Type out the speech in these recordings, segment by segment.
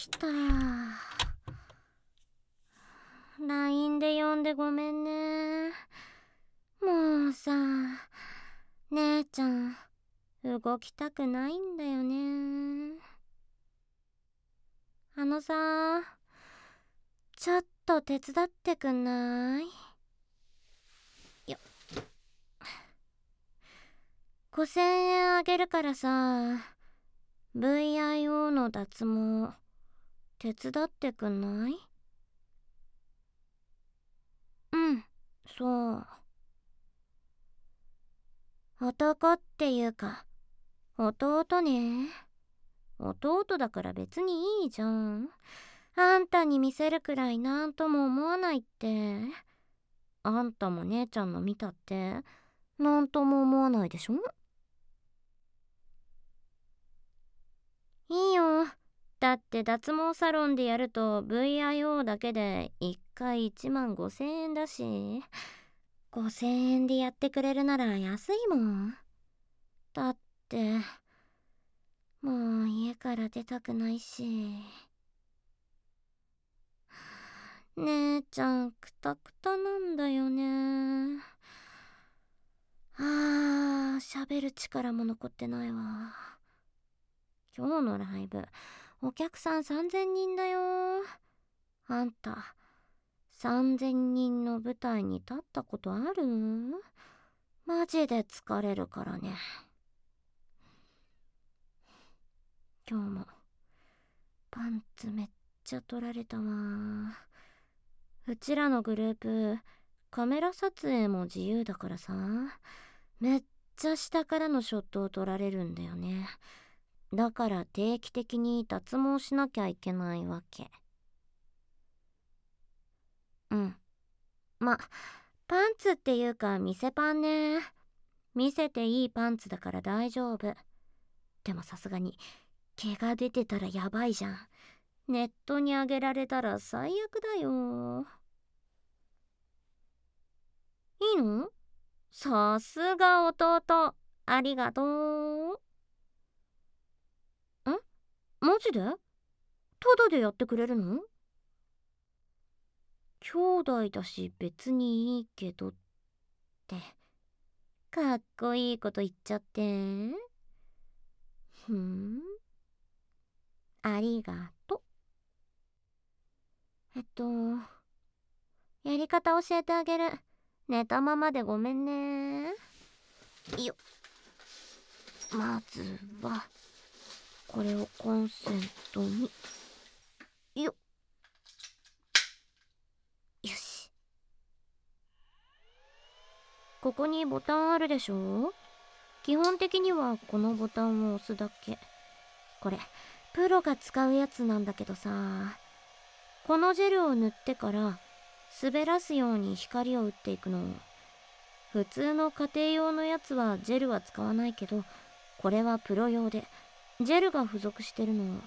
きた。 LINE で呼んでごめんね。もうさ、姉ちゃん動きたくないんだよね。さ、ちょっと手伝ってくんない？よっ。5000円あげるからさ、VIO の脱毛手伝ってくんない？うん、そう。男っていうか弟ね。弟だから別にいいじゃん。あんたに見せるくらいなんとも思わないって。あんたも姉ちゃんの見たってなんとも思わないでしょ？いいよ。だって脱毛サロンでやると VIO だけで1回1万5000円だし、5000円でやってくれるなら安いもん。だってもう家から出たくないし。姉ちゃんクタクタなんだよね。喋る力も残ってないわ。今日のライブお客さん3000人だよ。あんた3000人の舞台に立ったことある？マジで疲れるからね。今日もパンツめっちゃ取られたわ。うちらのグループカメラ撮影も自由だからさ、めっちゃ下からのショットを撮られるんだよね。だから定期的に脱毛しなきゃいけないわけ。うん。パンツっていうか店パンね。見せていいパンツだから大丈夫。でもさすがに毛が出てたらやばいじゃん。ネットに上げられたら最悪だよ。いいの？さすが弟。ありがとう。マジで？タダでやってくれるの？兄弟だし別にいいけどって。かっこいいこと言っちゃって。ありがと。やり方教えてあげる。寝たままでごめんね。よっ。まずはこれをコンセントに。よっ。よし。ここにボタンあるでしょ？基本的にはこのボタンを押すだけ。これプロが使うやつなんだけどさ、このジェルを塗ってから滑らすように光を打っていくの。普通の家庭用のやつはジェルは使わないけど、これはプロ用でジェルが付属してるの。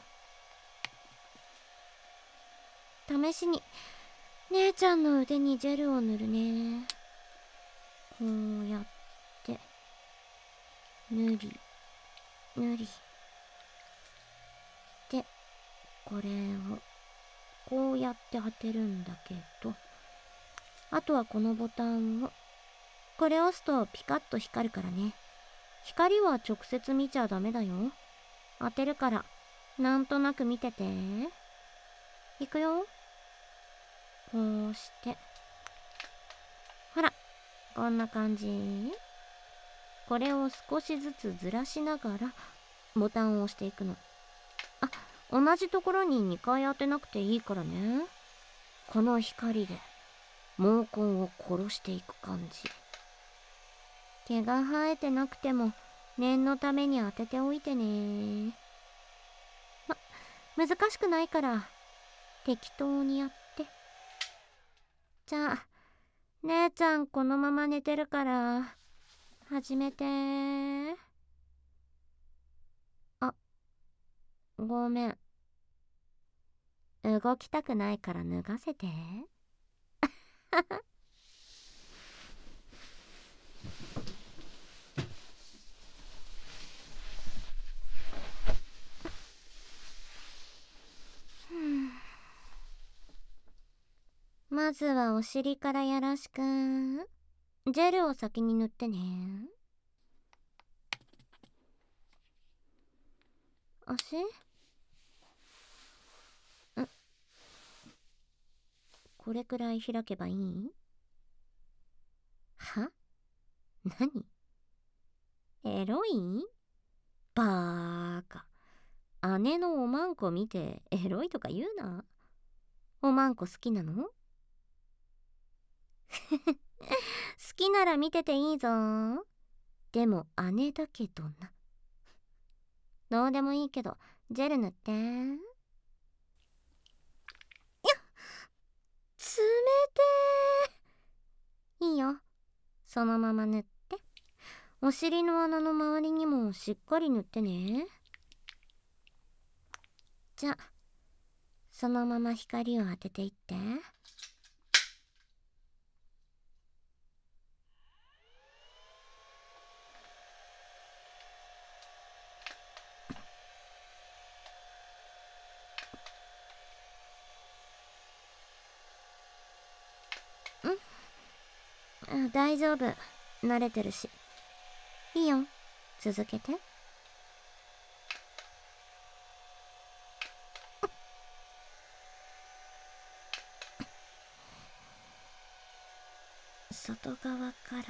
試しに姉ちゃんの腕にジェルを塗るね。こうやって塗り塗りで、これをこうやって当てるんだけど、あとはこのボタンを、これ押すとピカッと光るからね。光は直接見ちゃダメだよ。当てるからなんとなく見てて。いくよ。こうして、ほらこんな感じ。これを少しずつずらしながらボタンを押していくの。同じところに2回当てなくていいからね。この光で毛根を殺していく感じ。毛が生えてなくても念のために当てておいてね。難しくないから適当にやって。じゃあ姉ちゃんこのまま寝てるから始めて。ごめん、動きたくないから脱がせて。 まずはお尻からよろしく。ジェルを先に塗ってね。足？これくらい開けばいい？は？何？エロい？バーカ。姉のおまんこ見てエロいとか言うな。おまんこ好きなの？好きなら見てていいぞ。でも姉だけどな。どうでもいいけど、ジェル塗って。冷てー。いいよ。そのまま塗って。お尻の穴の周りにもしっかり塗ってね。じゃあ、そのまま光を当てていって。大丈夫。慣れてるし。いいよ。続けて。外側から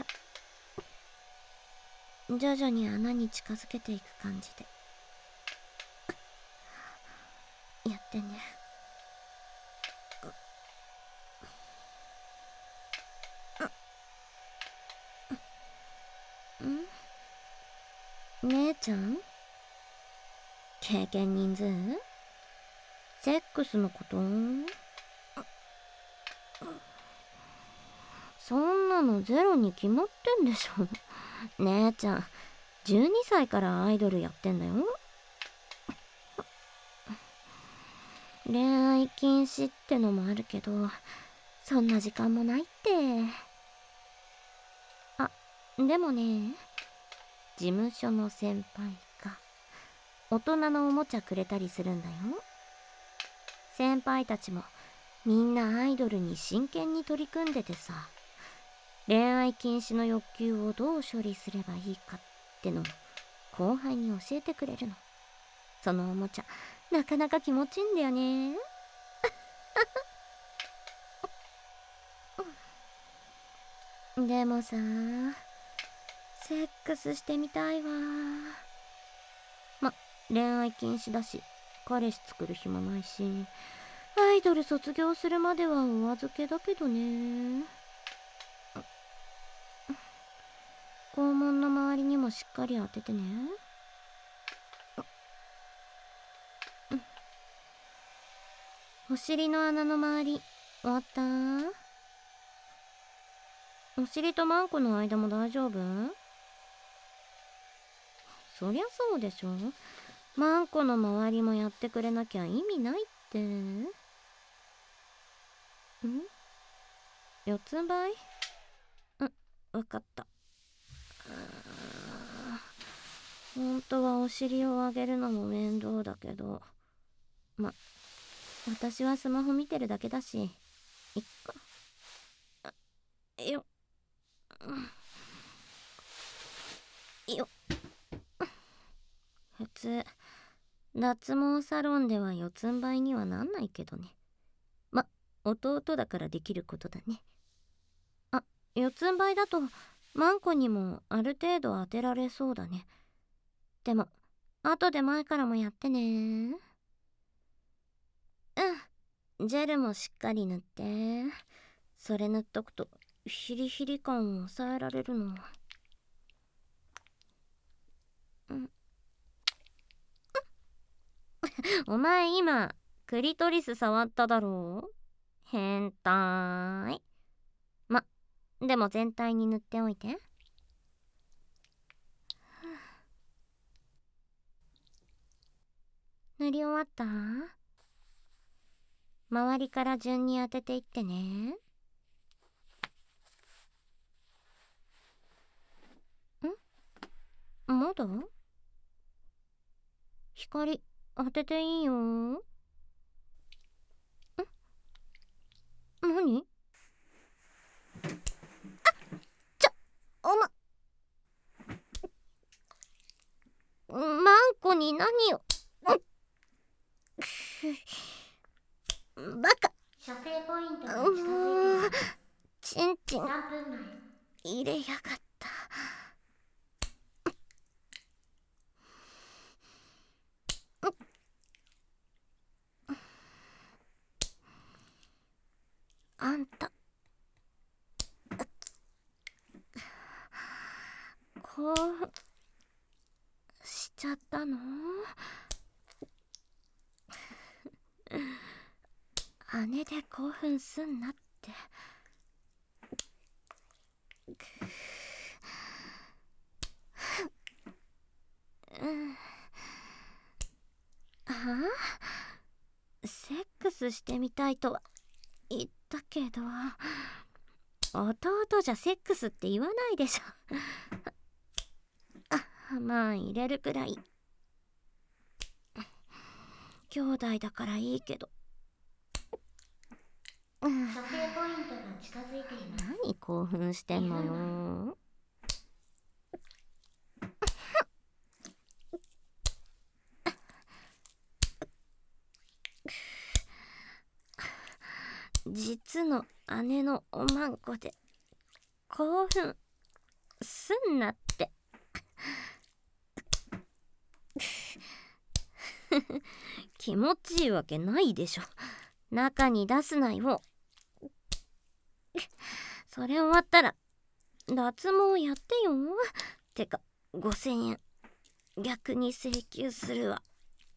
徐々に穴に近づけていく感じでやってね。姉ちゃん？経験人数？セックスのこと？そんなのゼロに決まってんでしょ。姉ちゃん12歳からアイドルやってんだよ。恋愛禁止ってのもあるけど、そんな時間もないって。あ、でもね、事務所の先輩が大人のおもちゃくれたりするんだよ。先輩たちもみんなアイドルに真剣に取り組んでてさ、恋愛禁止の欲求をどう処理すればいいかってのを後輩に教えてくれるの。そのおもちゃなかなか気持ちいいんだよね。でもさ、セックスしてみたいわ。ま、恋愛禁止だし彼氏作る暇ないし、アイドル卒業するまではお預けだけどね。肛門の周りにもしっかり当ててね。お尻の穴の周り終わった？お尻とマンコの間も大丈夫？そりゃそうでしょ。マンコの周りもやってくれなきゃ意味ないって。四つん這い？わかった。本当はお尻を上げるのも面倒だけど、私はスマホ見てるだけだし、いっか。よよ。普通脱毛サロンでは四つん這いにはなんないけどね。弟だからできることだね。四つん這いだとマンコにもある程度当てられそうだね。でも後で前からもやってね。ジェルもしっかり塗って。それ塗っとくとヒリヒリ感を抑えられるの。お前今クリトリス触っただろう？変態。でも全体に塗っておいて。塗り終わった？周りから順に当てていってね。まだ？光当てていいよ。何？ マンコに何をバカ。 射精ポイントが近づいています。 チンチン 3分前。 入れやがった。あんた興奮しちゃったの？姉で興奮すんなって。ああ、セックスしてみたいとは言ったけど、弟じゃセックスって言わないでしょ。まあ入れるくらい兄弟だからいいけど。 射精ポイントが近づいています。 何興奮してんのよ。実の姉のおまんこで興奮すんなって。気持ちいいわけないでしょ。中に出すなよ。それ終わったら脱毛やってよ。てか5000円逆に請求するわ。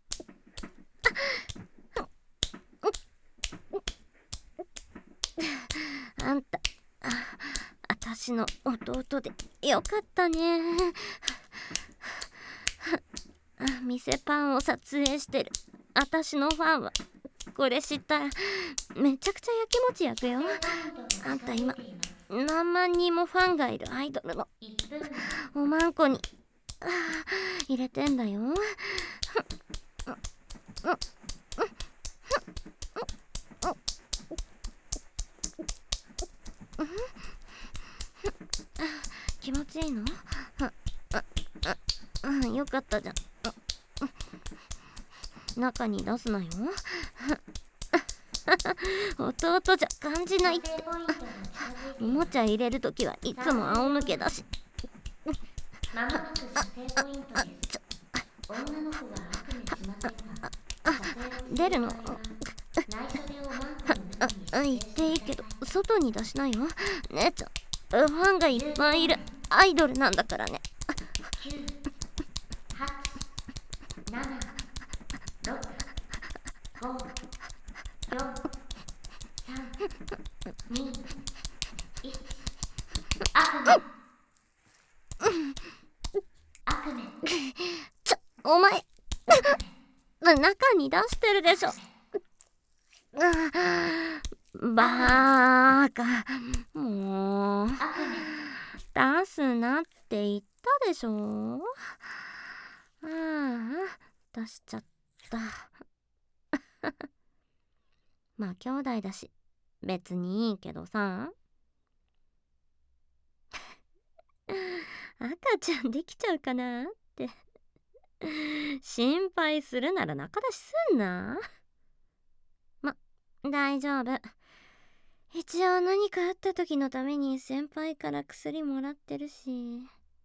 あんた私の弟でよかったね。店パンを撮影してる私のファンはこれ知ったらめちゃくちゃやきもち焼くよ。あんた今何万人もファンがいるアイドルのおまんこに入れてんだよ。気持ちいいの？よかったじゃん。中に出すなよ。弟じゃ感じないって。おもちゃ入れるときはいつも仰向けだし。 まもなく射精ポイントです。女の子が悪にしませんが、 出るの？ 内緒でおまんこの言っていいけど外に出しないよ。姉ちゃんファンがいっぱいいるアイドルなんだからね。 9、8、7、6、5、4、3、2、1。悪夢。悪夢。 お前中に出してるでしょ。バーカ。もう出すなって言ったでしょ。出しちゃった。まあ兄弟だし別にいいけどさ。赤ちゃんできちゃうかなって心配するなら仲出しすんな。ま、大丈夫。一応何かあった時のために先輩から薬もらってるし。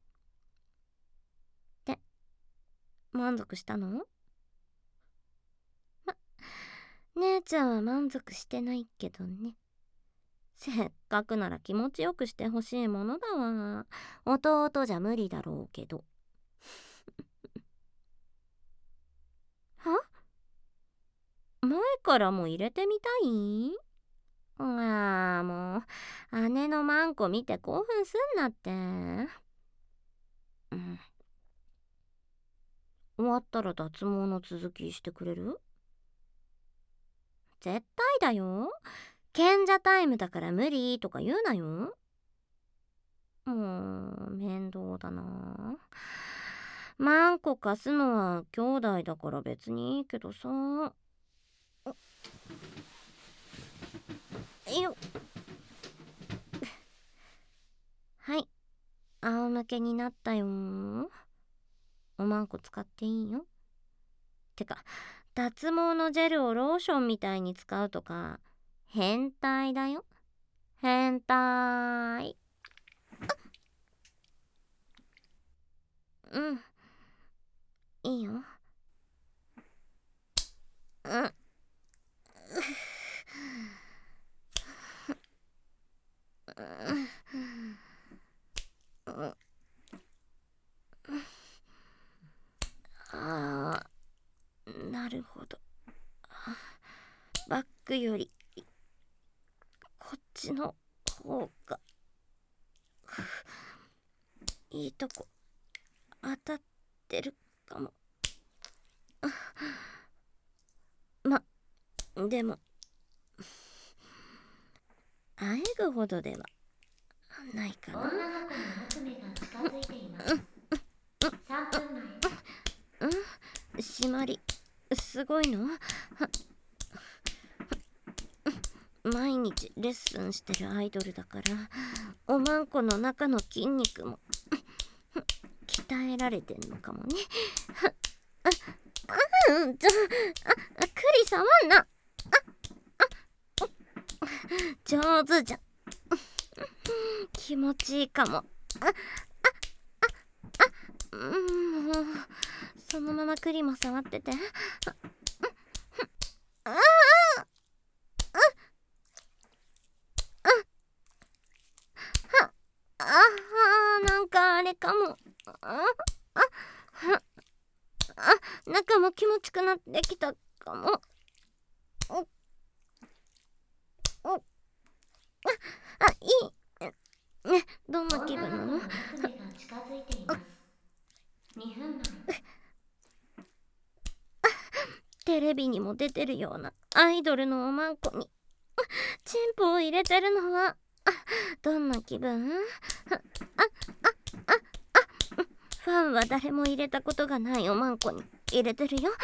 で、満足したの？姉ちゃんは満足してないけどね。せっかくなら気持ちよくしてほしいものだわ。弟じゃ無理だろうけど。は？前からも入れてみたい？もう姉のマンコ見て興奮すんなって。終わったら脱毛の続きしてくれる？絶対だよ。賢者タイムだから無理とか言うなよ。もう面倒だな。マンコ貸すのは兄弟だから別にいいけどさ。よっ。はい、仰向けになったよ。 おまんこ使っていいよ。てか、脱毛のジェルをローションみたいに使うとか変態だよ。変態。うん、いいよ。うん。ああ、なるほど。バックよりこっちの方がいいとこ当たってるかも。ま、でもあえぐほどではないかな。 女の子の悪夢が近づいています。3分前。 締まりすごいの？毎日レッスンしてるアイドルだからおまんこの中の筋肉も鍛えられてんのかもね。クリ触んな。上手じゃん。気持ちいいかも。もうそのままクリも触ってて。なんかあれかも。中も気持ちくなってきたかも。いいね。どんな気分なの？ 女の子の悪夢が近づいています。2分前。 テレビにも出てるようなアイドルのおまんこにチンポを入れてるのはどんな気分？ファンは誰も入れたことがないおまんこに入れてるよ。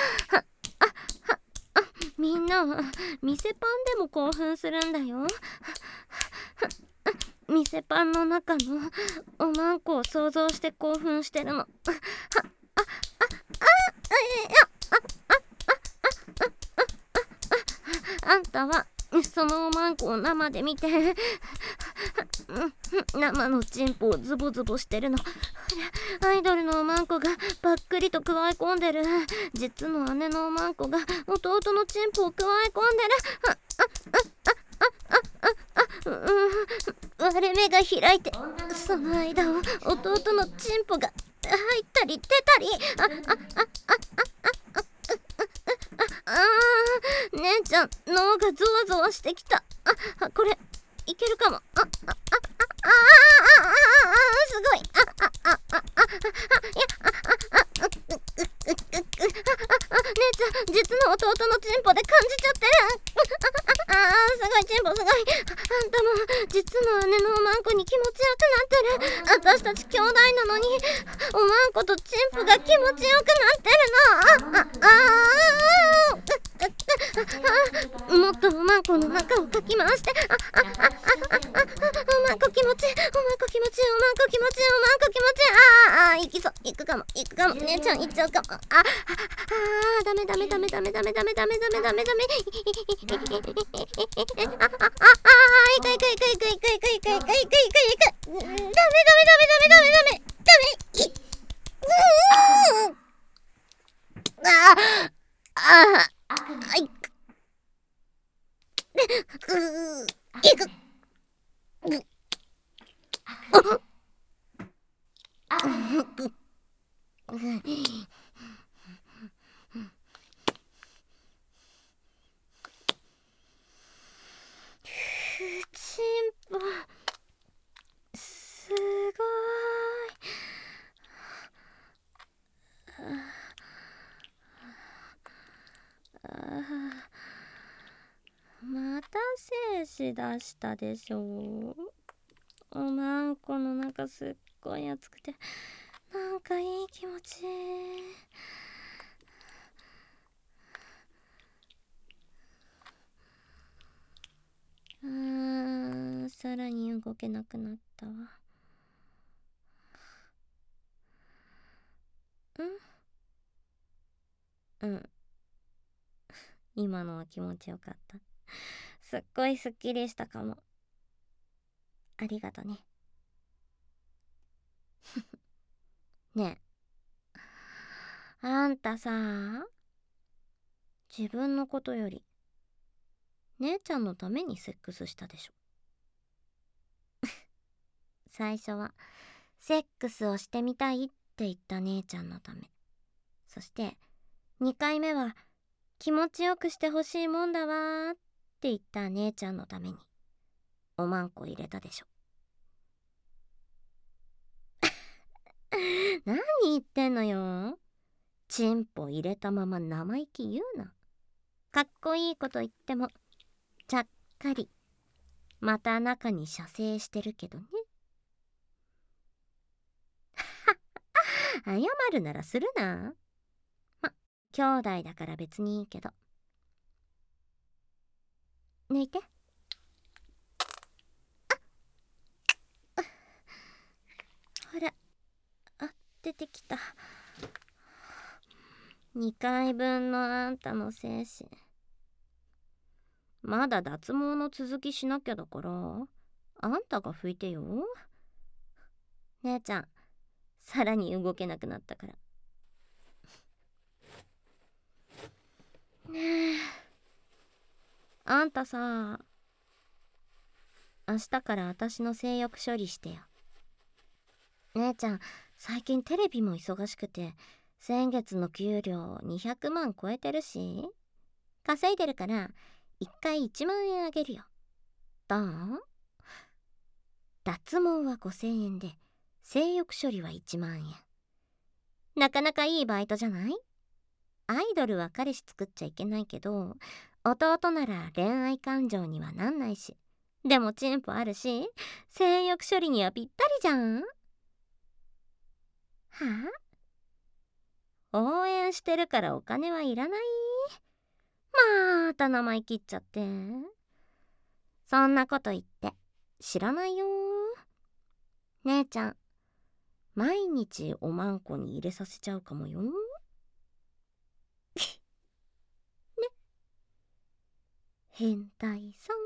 みんなは店パンでも興奮するんだよ。店パンの中のおまんこを想像して興奮してるの。あんたはそのおまんこを生で見て生のチンポをズボズボしてるの。アイドルのおまんこがばっくりとくわえ込んでる。実の姉のおまんこが弟のチンポをくわえ込んでる。割れ目が開いてその間を弟のチンポが入ったり出たり。姉ちゃん脳がゾワゾワしてきた。これいけるかも。すごい。姉ちゃん実の弟のチンポで感じちゃってる。すごいチンポすごい。あんたも実の姉のおまんこに気持ちよくなってる。私たち兄弟なのにおまんことチンポが気持ちよくなってるの。もっとおまんこの中をかき回して。おまんこ気持ちいい、おまんこ気持ちいい、おまんこ気持ちいい、おまんこ気持ちいい。行きそう、行くかも、行くかも。姉ちゃん行っちゃうかも。ダメダメダメダメダメダメダメダメダメダメ。いくいくいくいくいくいくいくいくいくいくダメダメダメダメダメダメダメ。チンポすごい。また精子出したでしょ。おまんこの中すっごい熱くてなんかいい気持ち。さらに動けなくなったわ。 うん。今のは気持ちよかった。すっごいすっきりしたかも。ありがとね。ねえ、あんたさ、自分のことより姉ちゃんのためにセックスしたでしょ。最初はセックスをしてみたいって言った姉ちゃんのため、そして2回目は気持ちよくしてほしいもんだわーって言った姉ちゃんのためにおまんこ入れたでしょ。何言ってんのよ。チンポ入れたまま生意気言うな。かっこいいこと言ってもちゃっかりまた中に射精してるけどね。謝るならするな。ま、兄弟だから別にいいけど。抜いて。ほら、出てきた。2回分のあんたの精子。まだ脱毛の続きしなきゃだから、あんたが拭いてよ。姉ちゃん、さらに動けなくなったから。ねえ、あんたさ、明日から私の性欲処理してよ。姉ちゃん、最近テレビも忙しくて、先月の給料200万超えてるし、稼いでるから、1回1万円あげるよ。どう？脱毛は5000円で、性欲処理は1万円。なかなかいいバイトじゃない？アイドルは彼氏作っちゃいけないけど、弟なら恋愛感情にはなんないし、でもチンポあるし、性欲処理にはぴったりじゃん。はあ？応援してるからお金はいらない？また生意気っちゃって。そんなこと言って知らないよ。姉ちゃん、毎日おまんこに入れさせちゃうかもよ。ね。変態さん。